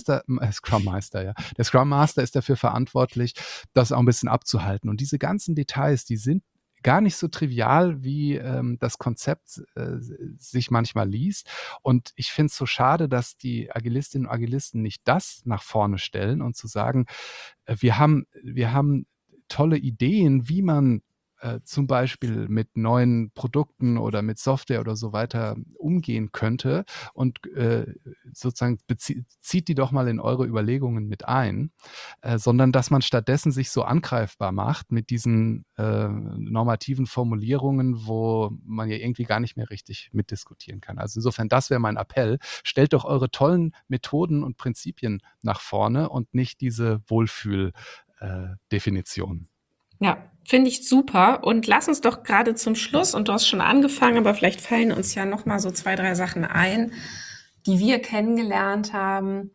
der Scrum Master ist dafür verantwortlich, das auch ein bisschen abzuhalten. Und diese ganzen Details, die sind gar nicht so trivial, wie das Konzept sich manchmal liest. Und ich finde es so schade, dass die Agilistinnen und Agilisten nicht das nach vorne stellen und zu sagen, wir haben tolle Ideen, wie man zum Beispiel mit neuen Produkten oder mit Software oder so weiter umgehen könnte und sozusagen zieht die doch mal in eure Überlegungen mit ein, sondern dass man stattdessen sich so angreifbar macht mit diesen normativen Formulierungen, wo man ja irgendwie gar nicht mehr richtig mitdiskutieren kann. Also insofern, das wäre mein Appell. Stellt doch eure tollen Methoden und Prinzipien nach vorne und nicht diese Wohlfühl-Definition. ja, finde ich super. Und lass uns doch gerade zum Schluss, und du hast schon angefangen, aber vielleicht fallen uns ja noch mal so 2, 3 Sachen ein, die wir kennengelernt haben,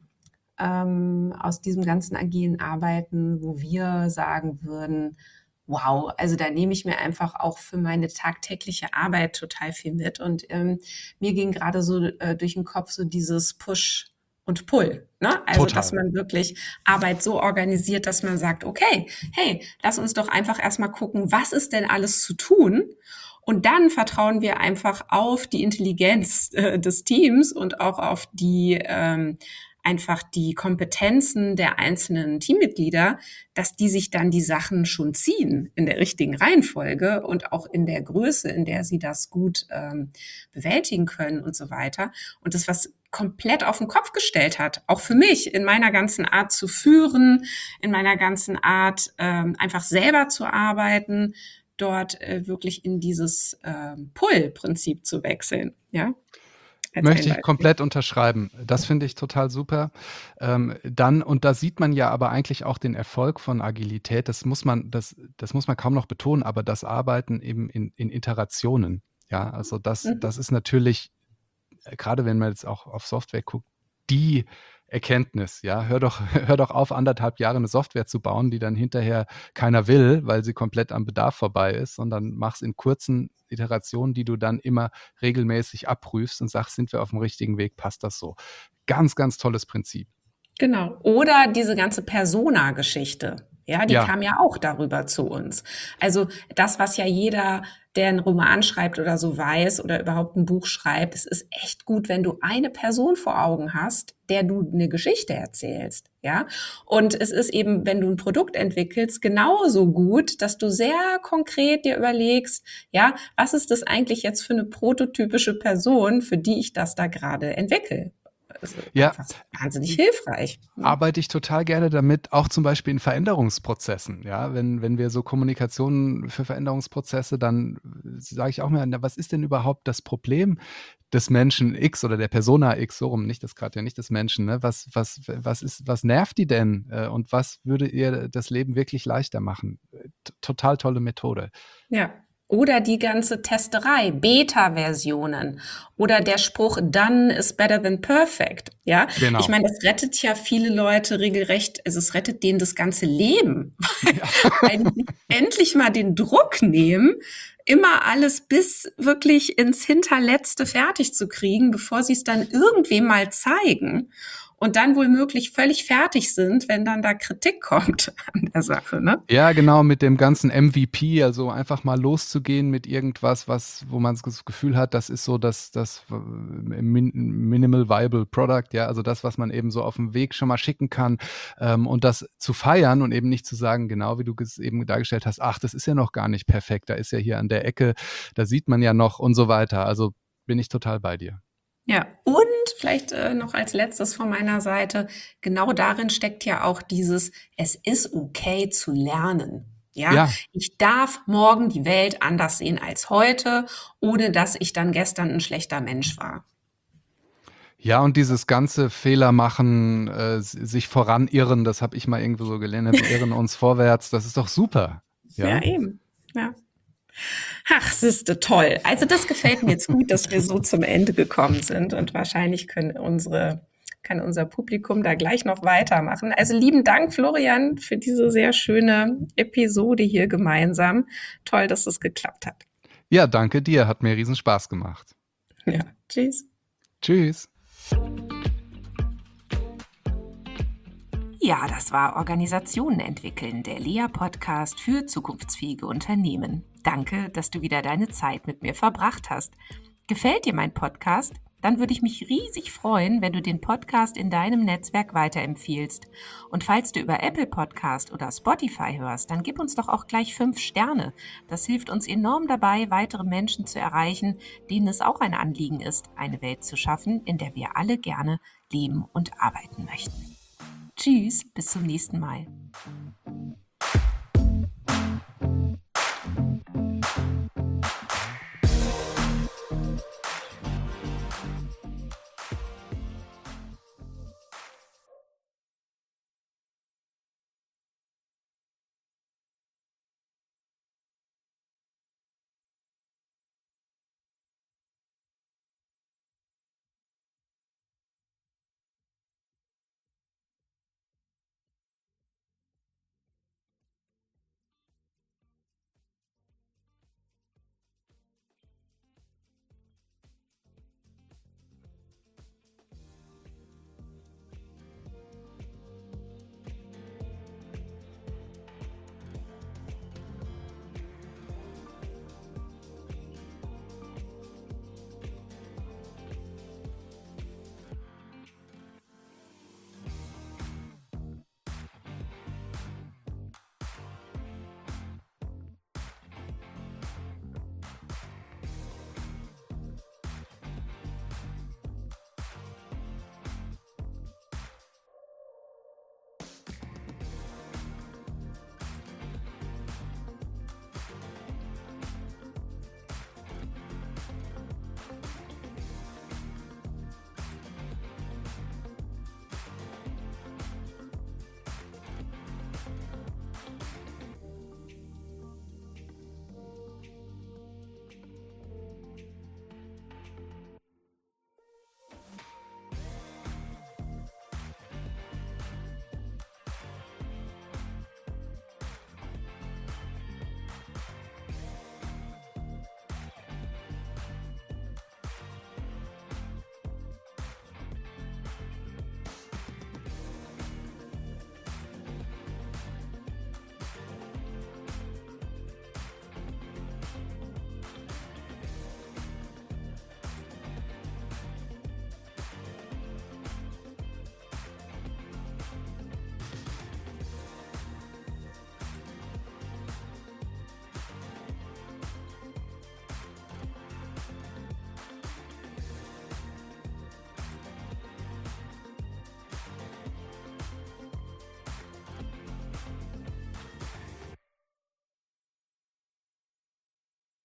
aus diesem ganzen agilen Arbeiten, wo wir sagen würden, wow, also da nehme ich mir einfach auch für meine tagtägliche Arbeit total viel mit. Und mir ging gerade so durch den Kopf so dieses Push und Pull. Ne? Also, dass Total. man wirklich Arbeit so organisiert, dass man sagt, okay, hey, lass uns doch einfach erstmal gucken, was ist denn alles zu tun? Und dann vertrauen wir einfach auf die Intelligenz des Teams und auch auf die einfach die Kompetenzen der einzelnen Teammitglieder, dass die sich dann die Sachen schon ziehen in der richtigen Reihenfolge und auch in der Größe, in der sie das gut bewältigen können und so weiter. Und das, was komplett auf den Kopf gestellt hat, auch für mich in meiner ganzen Art zu führen, in meiner ganzen Art einfach selber zu arbeiten, dort wirklich in dieses Pull-Prinzip zu wechseln. Ja, als ein Möchte ich Beispiel. komplett unterschreiben. Das finde ich total super. Dann, und da sieht man ja aber eigentlich auch den Erfolg von Agilität. Das muss man kaum noch betonen, aber das Arbeiten eben in Iterationen. Ja, also das Mhm. ist natürlich, gerade wenn man jetzt auch auf Software guckt, die Erkenntnis, ja, hör doch auf, 1,5 Jahre eine Software zu bauen, die dann hinterher keiner will, weil sie komplett am Bedarf vorbei ist, sondern mach's in kurzen Iterationen, die du dann immer regelmäßig abprüfst und sagst, sind wir auf dem richtigen Weg, passt das so? Ganz, ganz tolles Prinzip. Genau. Oder diese ganze Persona-Geschichte. Ja, die Ja, kam ja auch darüber zu uns. Also das, was ja jeder, der einen Roman schreibt oder so weiß oder überhaupt ein Buch schreibt, es ist echt gut, wenn du eine Person vor Augen hast, der du eine Geschichte erzählst. Ja, und es ist eben, wenn du ein Produkt entwickelst, genauso gut, dass du sehr konkret dir überlegst, ja, was ist das eigentlich jetzt für eine prototypische Person, für die ich das da gerade entwickle? Also Ja, einfach wahnsinnig hilfreich. Ne? arbeite ich total gerne damit, auch zum Beispiel in Veränderungsprozessen. Ja, wenn wir so Kommunikation für Veränderungsprozesse, dann sage ich auch mir, na, was ist denn überhaupt das Problem des Menschen X oder der Persona X, so rum, nicht das gerade ja nicht des Menschen, ne? Was nervt die denn? Und was würde ihr das Leben wirklich leichter machen? Total tolle Methode. Ja. Oder die ganze Testerei, Beta-Versionen oder der Spruch Done is better than perfect. Ja, ich Genau. meine, das rettet ja viele Leute regelrecht, also es rettet denen das ganze Leben, Ja. weil die sich endlich mal den Druck nehmen, immer alles bis wirklich ins Hinterletzte fertig zu kriegen, bevor sie es dann irgendwem mal zeigen und dann womöglich völlig fertig sind, wenn dann da Kritik kommt an der Sache, ne? Ja, genau, mit dem ganzen MVP, also einfach mal loszugehen mit irgendwas, wo man das Gefühl hat, das ist so das Minimal Viable Product, ja, also das, was man eben so auf dem Weg schon mal schicken kann, und das zu feiern und eben nicht zu sagen, genau wie du es eben dargestellt hast, ach, das ist ja noch gar nicht perfekt, da ist ja hier an der Ecke, da sieht man ja noch und so weiter. Also bin ich total bei dir. Ja, und vielleicht noch als letztes von meiner Seite, genau darin steckt ja auch dieses, es ist okay zu lernen. Ja, Ja. ich darf morgen die Welt anders sehen als heute, ohne dass ich dann gestern ein schlechter Mensch war. Ja, und dieses ganze Fehler machen, sich voranirren, das habe ich mal irgendwo so gelernt, wir irren uns vorwärts, das ist doch super, Ja, ja? eben. Ja. Ach, siehste, toll. Also das gefällt mir jetzt gut, dass wir so zum Ende gekommen sind und wahrscheinlich kann unser Publikum da gleich noch weitermachen. Also lieben Dank, Florian, für diese sehr schöne Episode hier gemeinsam. Toll, dass es geklappt hat. Ja, danke dir, hat mir riesen Spaß gemacht. Ja, tschüss. Tschüss. Ja, das war Organisationen entwickeln, der Lea-Podcast für zukunftsfähige Unternehmen. Danke, dass du wieder deine Zeit mit mir verbracht hast. Gefällt dir mein Podcast? Dann würde ich mich riesig freuen, wenn du den Podcast in deinem Netzwerk weiterempfiehlst. Und falls du über Apple Podcast oder Spotify hörst, dann gib uns doch auch gleich 5 Sterne. Das hilft uns enorm dabei, weitere Menschen zu erreichen, denen es auch ein Anliegen ist, eine Welt zu schaffen, in der wir alle gerne leben und arbeiten möchten. Tschüss, bis zum nächsten Mal.